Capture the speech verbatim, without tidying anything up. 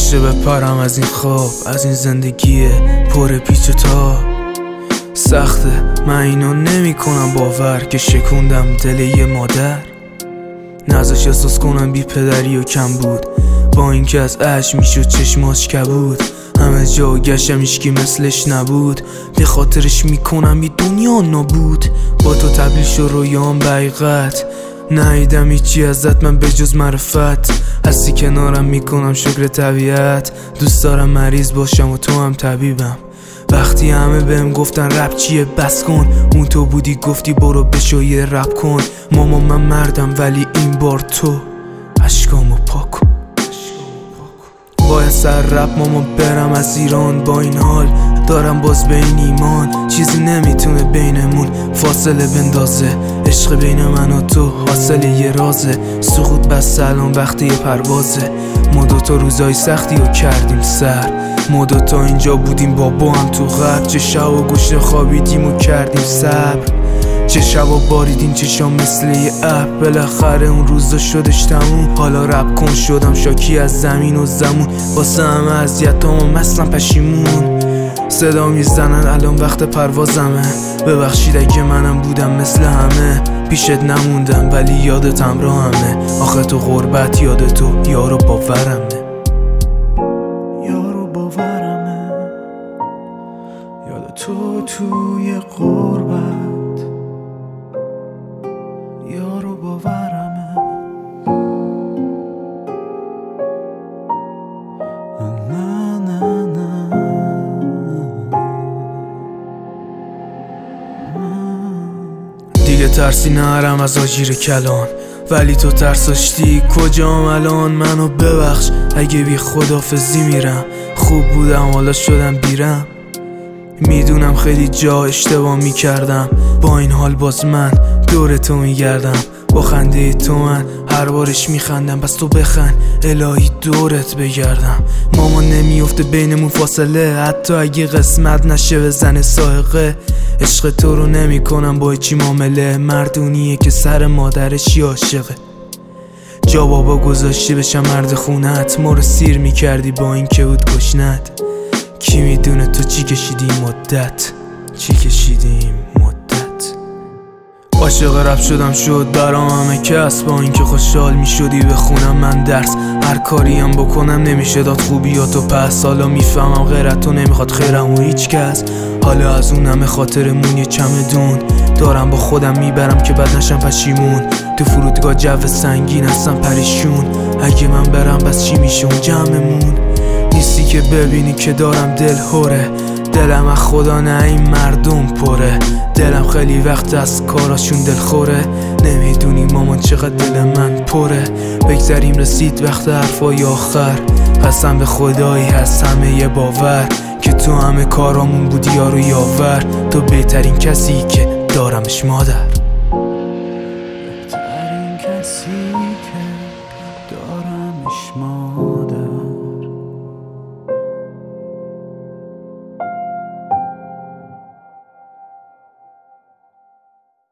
میشه بپرم از این خواب، از این زندگی پر پیچ و تاب. سخته من اینو نمی کنم باور که شکوندم دل یه مادر، نذاش احساس کنم بی پدری و کم بود، با اینکه از عشق میشد چشماش کبود. همه جا گشتم هیچکی مثلش نبود، به خاطرش میکنم بی دنیا نابود. با تو تبدیل شد رویام به حقیقت، ندیدم هیچی ازت من به جز معرفت. هستی کنارم میکنم شکر طبیعت، دوست دارم مریض باشم و تو هم طبیبم. وقتی همه بهم گفتن رپ چیه بس کن، اون تو بودی گفتی برو بشو یه رپ کن. ماما من مردم ولی این بار تو عشقامو پاک کن. باید سر رپ ماما برم از ایران، با این حال دارم باز به این ایمان. چیزی نمیتونه بینمون فاصله بندازه، عشق بین من و تو حاصل یه رازه. سقوط بس الان وقتی یه پروازه، ما دوتا روزای سختی رو کردیم سر، ما دوتا اینجا بودیم بابا هم تو غرب. چه شب و گوشه خوابیدیم و کردیم صبر، چه شب و باریدیم چشام مثل یه ابر. بالاخره اون روزا شدش تموم، حالا رپ کن شدم شاکی از زمین و زمون. واسه همه اذیتام و مثلا پشیمون، صدا میزنن الان وقت پروازمه. ببخشید اگه منم بودم مثل همه، پیشت نموندم ولی یادتم راهمه. آخه تو غربت یاد تو یارو باورمه، یارو باورمه، یاد تو توی غربت یارو باورمه. نه نه نه دیگه ترسی نرم از آجیر کلان، ولی تو ترساشتی کجام الان؟ منو ببخش اگه بی خدافزی میرم، خوب بودم حالا شدم بیرم. میدونم خیلی جا اشتباه میکردم، با این حال باز من دور تو میگردم. با خنده تو من هر بارش میخندم، بس تو بخند الهی دورت بگردم. ماما نمیفته بینمون فاصله، حتی اگه قسمت نشه بزنه سائقه. عشق تو رو نمی کنم با چی معامله، مردونیه که سر مادرش عاشقه. جا بابا گذاشتی بشم مرد خونت، ما رو سیر میکردی با این که بود گشنت. کی میدونه تو چی کشیدی مدت، چی کشیدی مدت. عاشق رپ شدم شد برام همه کس، با اینکه خوشحال میشدی بخونم من درس. هر کاریم بکنم نمیشه داد خوبیاتو پس، حالا میفهمم غیرتو نمیخواد خیرم و هیچ کس. حالا از اون همه خاطرمون یه چمدون دارم با خودم میبرم که بد نشم پشیمون. تو فرودگاه جو سنگین هستم پریشون، اگه من برم بس چی میشه اون جمعمون؟ نیستی که ببینی که دارم دل هوره، دلم از خدا نه این مردم پره. دلم خیلی وقت از کاراشون دل خوره، نمیدونی مامان چقدر دل من پره. بگذریم رسید وقت حرفای آخر، قسم به خدایی هست همه یه باور که تو همه کارامون بودی یارو یاور. تو بهترین کسی که دارمش مادر.